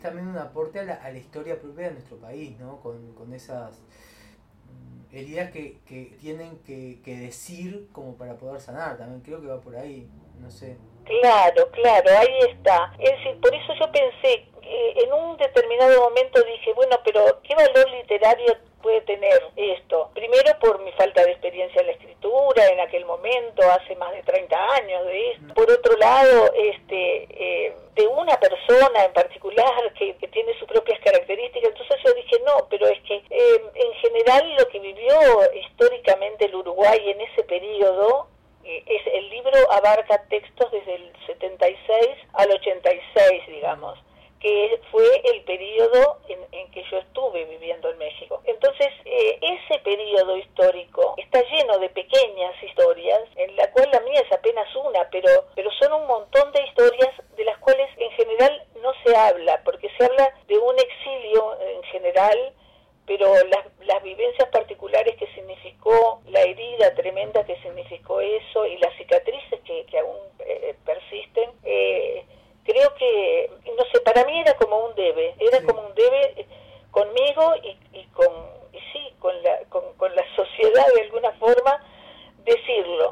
también un aporte a la historia propia de nuestro país, ¿no? Con esas heridas que tienen que decir como para poder sanar, también creo que va por ahí, no sé. Claro, claro, ahí está. Es decir, por eso yo pensé, en un determinado momento dije, bueno, pero ¿qué valor literario puede tener esto? Primero por mi falta de experiencia en la escritura en aquel momento, hace más de 30 años de esto. Por otro lado, de una persona en particular que tiene sus propias características. Entonces yo dije, no, pero es que en general lo que vivió históricamente el Uruguay en ese periodo, el libro abarca textos desde el 76 al 86, digamos, que fue el periodo en que yo estuve viviendo en México. Entonces, ese periodo histórico está lleno de pequeñas historias, en la cual la mía es apenas una, pero son un montón de historias de las cuales en general no se habla, porque se habla de un exilio en general, pero las vivencias particulares que significó, la herida tremenda que significó eso y las cicatrices que aún persisten, creo que, no sé, para mí era como un debe, Sí. como un debe conmigo y sí, con la sociedad de alguna forma, decirlo.